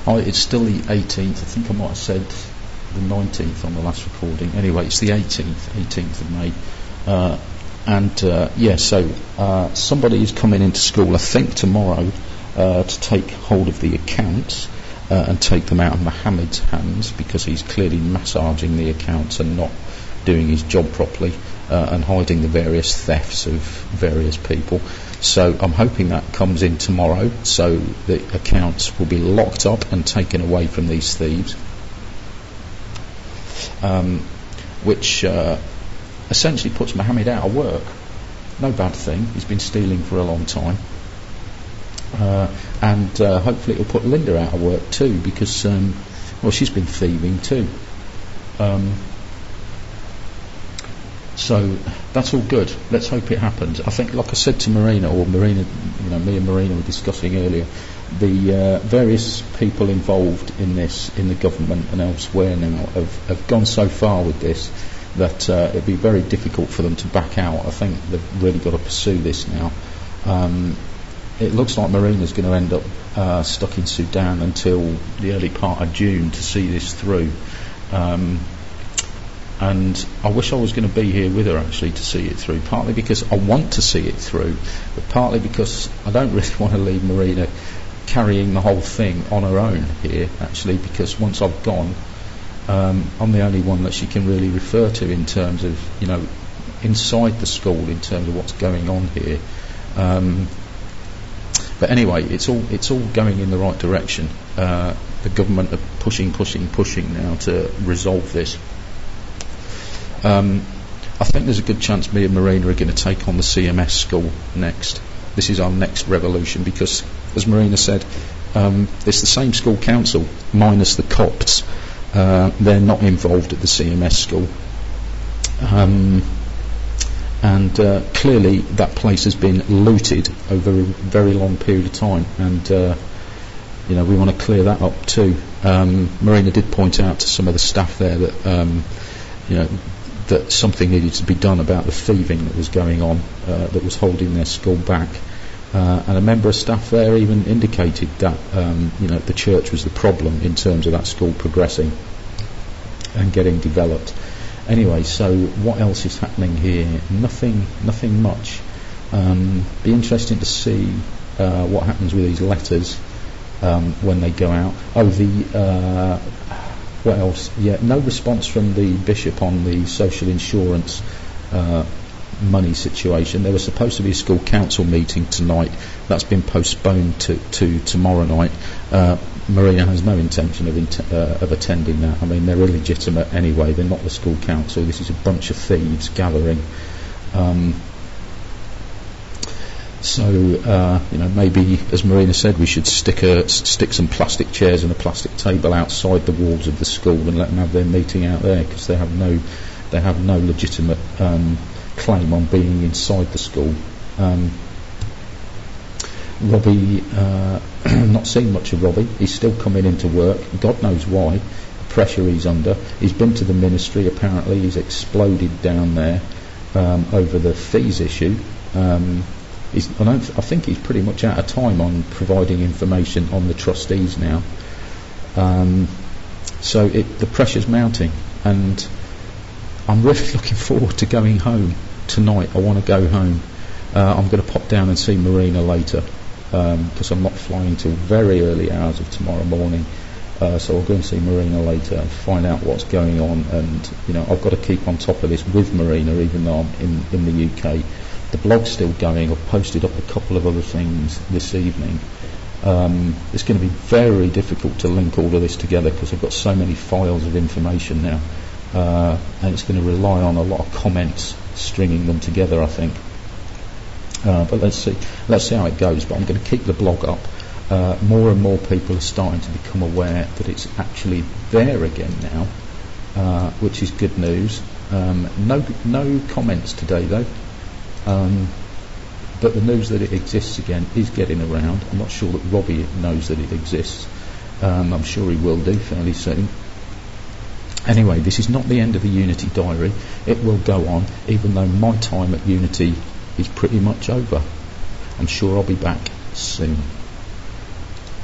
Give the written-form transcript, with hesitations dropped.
Oh, it's still the 18th. I think I might have said the 19th on the last recording. Anyway, it's the 18th of May. So somebody is coming into school, I think tomorrow, to take hold of the accounts and take them out of Mohammed's hands, because he's clearly massaging the accounts and not doing his job properly, and hiding the various thefts of various people. So I'm hoping that comes in tomorrow, so the accounts will be locked up and taken away from these thieves, which essentially puts Mohammed out of work. No bad thing. He's been stealing for a long time. And hopefully it will put Linda out of work too, because she's been thieving too. So that's all good. Let's hope it happens. I think, like I said to Marina, me and Marina were discussing earlier, the various people involved in this, in the government and elsewhere now, have gone so far with this that it'd be very difficult for them to back out. I think they've really got to pursue this now. It looks like Marina's going to end up stuck in Sudan until the early part of June to see this through. And I wish I was going to be here with her actually to see it through, partly because I want to see it through, but partly because I don't really want to leave Marina carrying the whole thing on her own here, actually, because once I've gone, I'm the only one that she can really refer to in terms of, inside the school, in terms of what's going on here. But anyway, it's all going in the right direction. The government are pushing now to resolve this. I think there's a good chance me and Marina are going to take on the CMS school next. This is our next revolution, because, as Marina said, it's the same school council minus the Copts. They're not involved at the CMS school. And clearly that place has been looted over a very long period of time, and we want to clear that up too. Marina did point out to some of the staff there that that something needed to be done about the thieving that was going on, that was holding their school back, and a member of staff there even indicated that the church was the problem in terms of that school progressing and getting developed. Anyway, so what else is happening here? Nothing much. Be interesting to see what happens with these letters when they go out. What else? Yeah, no response from the bishop on the social insurance money situation. There was supposed to be a school council meeting tonight. That's been postponed to tomorrow night. Marina has no intention of attending that. I mean, they're illegitimate anyway. They're not the school council. This is a bunch of thieves gathering. Maybe, as Marina said, we should stick some plastic chairs and a plastic table outside the walls of the school and let them have their meeting out there, because they have no legitimate claim on being inside the school. Robbie, not seen much of Robbie. He's still coming into work. God knows why. The pressure he's under. He's been to the ministry. Apparently, he's exploded down there over the fees issue. I think he's pretty much out of time on providing information on the trustees now. So the pressure's mounting, and I'm really looking forward to going home tonight. I want to go home. I'm going to pop down and see Marina later, because I'm not flying till very early hours of tomorrow morning. So I'll go and see Marina later and find out what's going on. And I've got to keep on top of this with Marina, even though I'm in the UK. The blog's still going. I've posted up a couple of other things this evening. It's going to be very difficult to link all of this together, because I've got so many files of information now, and it's going to rely on a lot of comments stringing them together, I think. But let's see how it goes. But I'm going to keep the blog up. More and more people are starting to become aware that it's actually there again now, which is good news. No comments today though. But the news that it exists again is getting around. I'm not sure that Robbie knows that it exists. I'm sure he will do fairly soon. Anyway, this is not the end of the Unity Diary. It will go on, even though my time at Unity is pretty much over. I'm sure I'll be back soon.